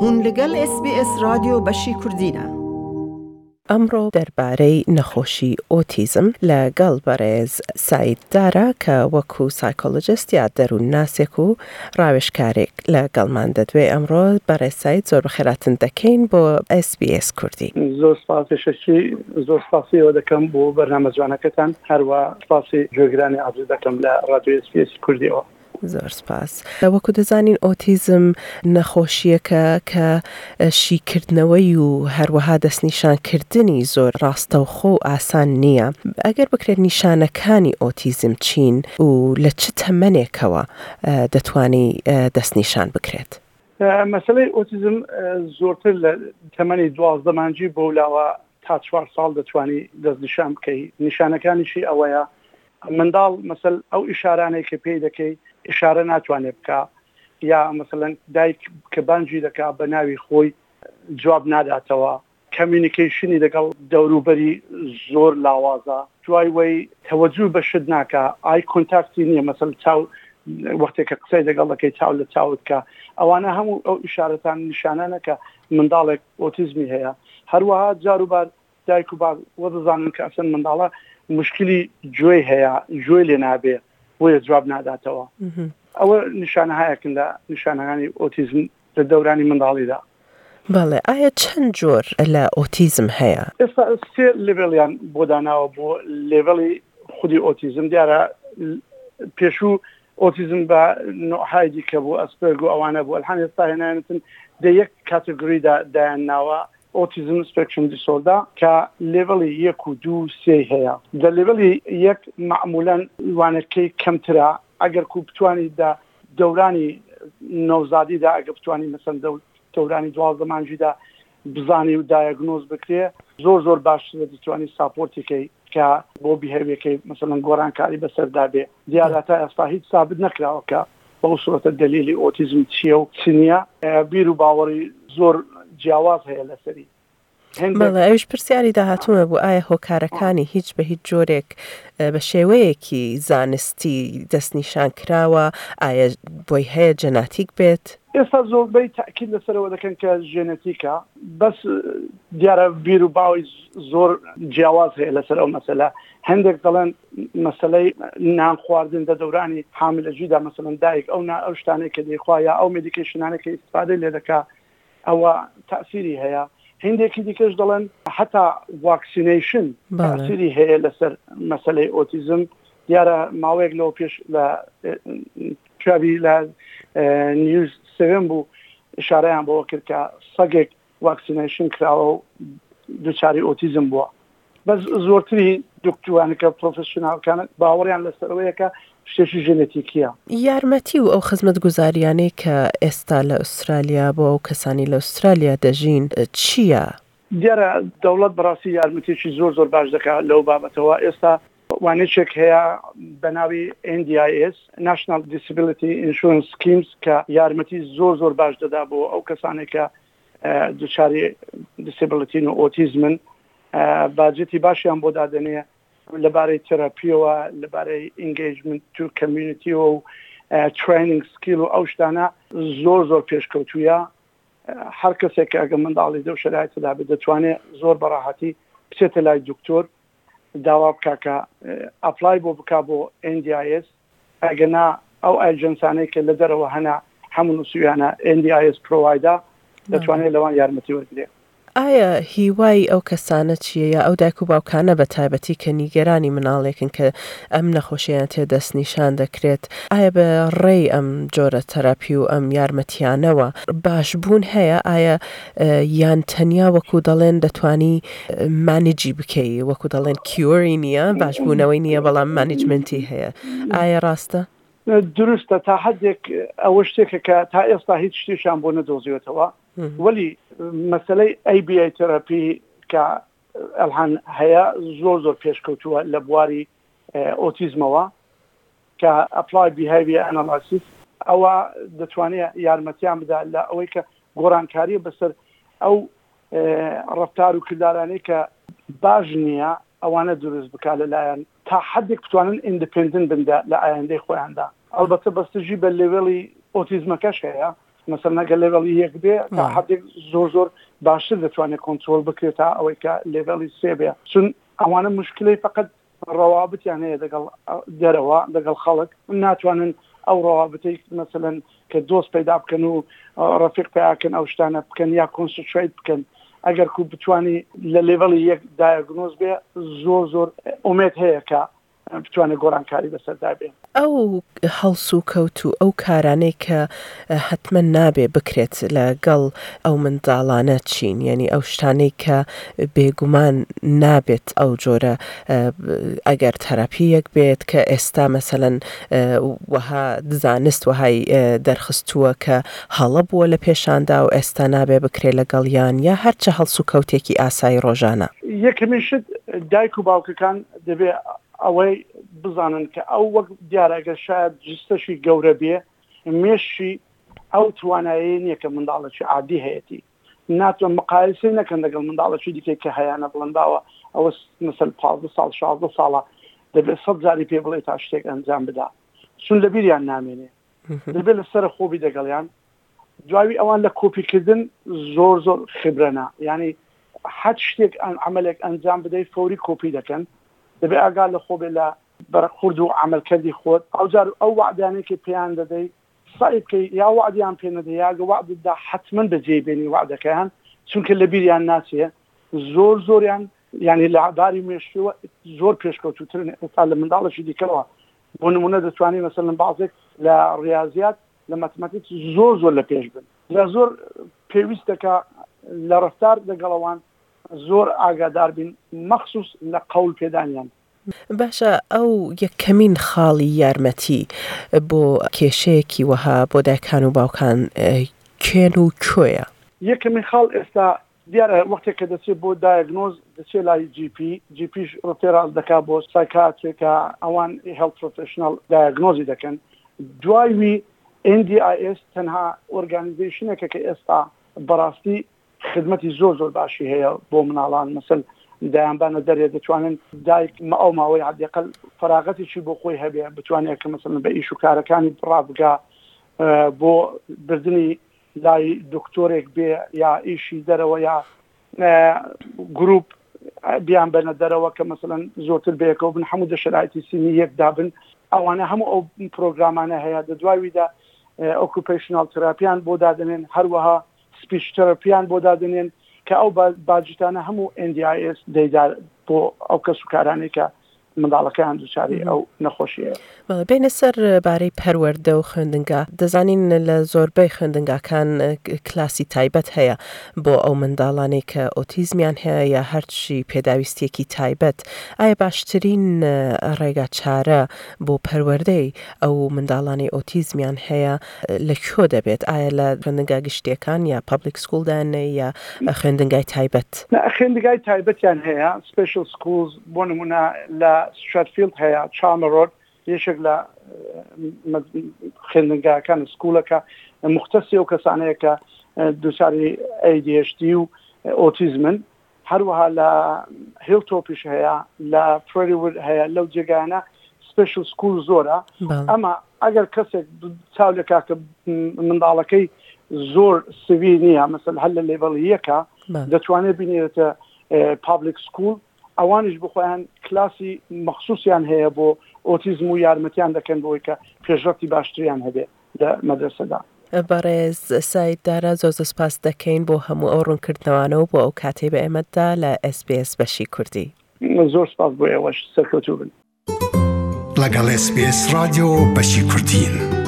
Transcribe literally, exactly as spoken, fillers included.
هون لگل اس بی اس رادیو بشی کردینه. ئەمڕۆ دەربارەی نەخۆشی ئۆتیزم لەگەڵ بەڕێز سعید دارە کە وەکو سایکۆلۆجیست یا دەروون ناسێک و ڕاوێژکارێک لەگەڵمان دەدوێ. ئەمڕۆ بەڕێز سعید زۆر بەخێراتن دەکەین بۆ ئێس بی ئێس کوردی. زۆر سپاسیشەکی زۆر سپاسیەوە دەکەم بۆ بەرنامە جوانەکەتان، هەروە سپاسی گوێگرانی ئازوو دەکەم لە ڕادیۆ ئێس بی ئێس کوردیەوە. زۆر سپاس. وەکو دەزانین ئۆتیزم نەخۆشیەکە کە شیکردنەوەی و هەروەها دەستنیشانکردنی زۆر ڕاستەوخۆ و ئاسان نییە. ئەگەر بکرێت نیشانەکانی ئۆتیزم چین و لە چ تەمەنێکەوە دەتوانی دەستنیشان بکرێت؟ مەسەلەی ئۆتیزم زۆرتر لە تەمەنی دوازدە مانجی بۆ لاوە تا چوار ساڵ دەتوانی دەستنیشان بکەی. نیشانەکانیشی ئەوەیە منداڵ مەسەل ئەو ئیشارانەی کە پێی دەکەی ئشارە ناتوانێت بکە، یا مەسەلەن دایک کە بانجی دەکا بە ناوی خۆی جواب ناداتەوە، کەمیونیکیشنی لەگەڵ دەوروبەری زۆر لاوازە، دوای وەی تەوەجوو بە شت ناکە، ئای کۆنتاکتی نییە، مەسەل چاو وەختێک کە قسەی لەگەڵ دەکەی چاو لە چاوت کە. ئەوانە هەموو ئەو ئیشارەتان نیشانانە کە منداڵێک ئۆتیزمی هەیە. هەروەها جاروبار دایک و باوک وەدەزانن کە ئەسەن منداڵە مشکلی گوێی هەیە، گوێ لێ نابێ بۆیە جواب ناداتەوە. ئەوە نیشانەهایەکن لە نیشانەکانی ئۆتیزم لە دەورانی منداڵیدا. بەڵێ، ئایا چەند جۆر لە ئۆتیزم هەیە؟ ئێستا سێ لێڤڵیان بۆ داناوە بۆ لێڤڵی خودی ئۆتیزم. دیارە پێشوو ئۆتیزم بە نوعهای دیکە بۆ ئەسپەرگ و ئەوانە بوو، ئەلحان ئێستا هێنانێتن دە یەک کاتگۆریدا دایانناوە ئۆتیزم سپێکترم دیسۆردا کە لێڤڵی یەک و دوو سێ هەیە. لە لێڤڵی یەک معمولاً وانەکەی کەمترە، ئەگەر کو بتوانی دا دەورانی نەوزادیدا ئەگە بتوانی مەسەن دەورانی دوازدە مانجیدا بزانی و دایگنۆز بکرێ زۆر زۆر باشترە دەتوانی ساپۆرتێکی کە بۆ بیهێویەکەی مەسەڵەن گۆڕانکاری بەسەردا بێ. دیارە تا ئێستا هیچ سابت نەکراوە کە بەو سوورەتە دلیلی ئۆتیزم چییە و چی نییە. بیر و باوەڕی زۆر جیاواز هەیە لەسەری. بەڵێ، ئەوش پرسیاری داهاتوومە بوو ئایا هۆکارەکانی هیچ بە هیچ جۆرێک بە شێوەیەکی زانستی دەستنیشان کراوە؟ ئایا بۆی هەیە جەناتیک بێت؟ ئێستا زۆربەی تاکید لەسەرەوە دەکەن کە ژێنەتیکە، بەس دیارە بیر و باوی زۆر جیاواز هەیە لەسەر ئەو مەسەلە. هەندێک دەڵێن مەسەلەی نان خواردن لە دەورانی حاملەجیدا مەسەڵەن دایک ئەو نا ئەو شتانەی کە دەیخوا یا ئەو مێدیکیشنانەی کە ئیستفادەی لێ دەکا ئەوە تەئسیری هەیە. هندێکی دیکەش دەڵێن حتا واکسینیشن تەئسیری هەیە لەسەر مەسەلەی ئۆتیزم. دیارە ماوەیەک لەوە پێش لە چاوی لە نیوز سێڤن بوو ئشارەیان بۆ کرد کە سەگێک واکسینیشن کراوە و دووچاری ئۆتیزم بووە. بەس زۆرتری دکتۆرانەکە پرۆفسیۆناڵەکان باوەڕیان لەسەرەوەیە شتێکی ژێنێتیکیە. یارمەتی و ئەو خزمەت گوزاریانەی کە ئێستا لە ئوسترالیا بۆ ئەو کەسانی لە ئوسترالیا دەژین چییە؟ دیارە دەوڵەت بەڕاستی یارمەتیی زۆر زۆر باش دەکات لەو بابەتەوە. ئێستا وانەیەک هەیە بە ناوی ئێن دی آی ئێس National Disability Insurance Schemes کە یارمەتی زۆر زۆر باش دەدا بۆ ئەو کەسانێک کە دووچاری دیسیبلیتین و ئۆتیزمن. باجێتی باشیان بۆ دادەنێ لەبارەی تەراپیەوە، لەبارەی ئینگیجمنت تو کەمیونیتیەوە و ترینینگ سکیل و ئەو شتانە زۆر زۆر پێشکەوتوویە. هەر کەسێک کە ئەگە منداڵی دە و شەرایەتەدا بێت دەتوانێت زۆر بەڕاحەتی بچێتە لای دکتۆر داوا بکە کە ئەپلای بۆ بکا بۆ ئێن دی آی ئێس. ئەگەنا ئەو ئاژەنسانەی کە لە دەرەوە هەنا هەموو نووسویانە ئێن دی آی ئێس پرۆڤایدا دەتوانێت لەوان یارمەتی وەرگرێت. ئایا هیوای ئەو کەسانە چییە یا ئەو دایک و باوکانە بە تایبەتی کە نیگەرانی مناڵێکن کە ئەم نەخۆشییان تێ دەستنیشان دەکرێت، ئایا بە ڕێی ئەم جۆرە تەراپی و ئەم یارمەتیانەوە باشبوون هەیە؟ ئایا یان تەنیا وەکو دەڵێن دەتوانی مانیجی بکەی، وەکو دەڵێن کیۆری نییە، باشبوونەوەی نییە بەڵام مانیجمنتی هەیە؟ ئایا ڕاستە؟ دروستە تا حدێک ئەوە شتێکە کە تا ئێستا هیچ شتێشان بۆ نەدۆزیوێتەوە. وەلی مەسەلەی ئەی بی ئای تەراپی کە ئەلحان هەیە زۆر زۆر پێشکەوتووە لە بواری ئۆتیزمەوە کە ئەپلای بیهیڤیر ئەنالایسیس. ئەوە دەتوانێت یارمەتیان بدا لە ئەوەی کە گۆڕانکاری بەسەر ئەو ڕەفتار و کردارانەی کە باش نییە ئەوانە دروست بکا لەلایەن تا حدێک بتوانن ئیندیپندنت بن لە ئایندەی خۆیاندا. ئەلبەتە بەستژی بە لێڤڵی ئۆتیزمەکەش هەیە، مثلا ئەگە لێڤڵی یەک بێ تا حدێک زۆر زۆر باشتر دەتوانێت کۆنترۆل بکرێت تا ئەوەی کە لێڤڵی سێ بێ چون ئەوانە مشکلەی فقط ڕەوابطیان هەیە لەگەڵ دەرەوە لەگەڵ خەڵک ناتوانن ئەو ڕەوابطەی مثلەن کە دۆست پەیدا بکەن و ڕەفیق پیاکەن ئەو شتانە بکەن یا کۆنسنتریت بکەن ئەگەر کو بتوانی لە لێڤڵی یەک دایگنۆز بێ زۆر زۆر ئومێد هەیە کە بتوانێت گۆڕانکاری بەسەردا بێ. ئەو هەڵس و کەوت و ئەو کارانەی کە حتمما نابێ بکرێت لەگەڵ ئەو منداڵانە چین، یعنی ئەو شتانەی کە بێگومان نابێت ئەو جۆرە ئەگەر تەراپیەک بێت کە ئێستا مەسەلەن وەها دزانست وهای دەرخستووە کە هەڵە بووە لە پێشاندا و ئێستا نابێ بکرێت لەگەڵیان یا هەرچە هەڵس و کەوتێکی ئاسایی ڕۆژانە. یەکەمین شت دایک و باوکەکان دەبێت ئەوەی بزانن کە ئەو وەک دیارەگە شاید جستەشی گەورە بێ مێشی ئەو توانایی نییە کە منداڵێکی عادی هەیەی ناتوان مقایسەی نەکەن لەگەڵ منداڵێکی دیکەی کە هەیەە بڵنداوە ئەوە مثل پازدە ساڵ شازدە ساڵە دەبێت سەد جاری پێ بڵێ تا شتێک ئەنجام بدا چون لە بیریان نامێنێ دەبێت لەسەر خۆبی دەگەڵیان دواوی ئەوان لە کۆپیکردن زۆر زۆر خبرەنا یعنی حەت شتێک عملێک ئەنجام بدەیت فۆری کۆپی دەکەن دەبێت ئاگا لە خۆبێ لە بەرخورد و عملکردی خۆت ئەوجار ئەو وعدانێکی پێیان دەدەی سایبکەی یا وعدیان پێ نەدەی یاگە وعددا حتمما بەجێبێنی وعدەکەیان چونکە لە بیریان ناچێ زۆر زۆریان یعنی لە عباری مێشتووە زۆر پێشکەوتوترن ئێستا لە منداڵەشی دیکەەوە بۆ نمونە دەتوانێت مەسەلەن بازێک لە ڕاضیات لە مەتمەتیک زۆر زۆر لە پێش بن لە زۆر پێویستەکە لە ڕفتار لەگەڵەوان زۆر ئاگادار بین مەخصوص لە قەول پێدانیان. باشە ئەو یەکەمین خاڵی یارمەتی بۆ کێشەیەکی وەها بۆ دایکان و باوکان کێن و کوێیە؟ یەکەمین خاڵ ئێستا دیارە وەختێک کە دەچێت بۆ دایگنۆز دەچێت لای جی پی جی پیش ڕفێراز دەکات بۆ سایکاترێکە ئەوان هێڵت پرۆفێشناڵ دایگنۆزی دەکەن دوایوی ئێن دی ئای ئێس تەنها ئۆرگانیزیشنێکە کە ئێستا بەڕاستی خدمەتی زۆر زۆر باشی هەیە بۆ مناڵان مەسەل دایانبانە دەرێ دەتوانن دایک ئەو ماوەی حداقل فراغەتێکی بۆ خۆی هەبێ بتوانێت کە مەسەلەن بە ئیش و کارەکانی ڕابگا بۆ بردننی لای دکتۆرێک بێ یا ئیشی دەرەوە یا گروپ بیان بەنە دەرەوە کە مەسەلەن زۆرتر بێکەوە بن هەموو دە شرایطی سینی یەک دابن ئەوانە هەموو ئەو پرۆگرامانە هەیە دەدواویدا ئۆکوپیشنال تراپیان بۆ دادنێن هەروەها سپیچ تەراپیان بۆ دادنێن کە ئەو باجتانە هەموو ئێن دی ئای ئێس دەیدار بۆ ئەو کەس و کارانەی کە منداڵەکەیان دووچاری ئەو نەخۆشیە. بینە سەر بارەی پەروەردە و خوێندنگا دەزانین لە زۆربەی خوێندنگاکان کلاسی تایبەت هەیە بۆ ئەو منداڵانەی کە ئۆتیزمیان هەیە یا هەرچی پێداویستیەکی تایبەت ئایا باشترین ڕێگا چارە بۆ پەروەردەی ئەو منداڵانی ئۆتیزمیان هەیە لەکوێ دەبێت ئایا لە خوێندنگا گشتیەکان یا پابلیک سکوڵدانە یا خوێندنگای تایبەت؟ خوێندنگای تایبەتیان هەیە سپیشل سکولز بۆ نمونە لە ستراتفیلد هەیە چامەڕۆد یەشێک لە خوێندنگاکان سکوڵەکە مختصی و کەسانەیە کە دووچاری ئەی دی ئەیچ دی و ئۆتیزمن هەروەها لە هیلتۆپیش هەیە لە فریوود هەیە لەو جێگانە سپیشل سکول زۆرە ئەمە ئەگەر کەسێک چاو لەکا کە منداڵەکەی زۆر سوی نییە مەسەل هەر لە لێڤڵ یەکە دەتوانێت بینێتە پابلیک سکول ئەوانش بخۆیان کلاسی مەخصوصیان هەیە بۆ ئۆتیزم و یارمەتیان دەکەن بۆی کە پێشرەفتی باشتریان هەبێ لە مەدرسەدا. بەڕێز سایددارە زۆر سپاس دەکەین بۆ هەموو ئەو ڕوونکردنەوانەوە بۆ ئەو کاتێ بە ئێمەدا لە ئەس بی ئەس بەشی کوردی. زۆر سپاس بۆ ئێوەش سەرکەوتوو بن. لەگەڵ ئەس بی ئەس رادیۆ بەشی کوردین.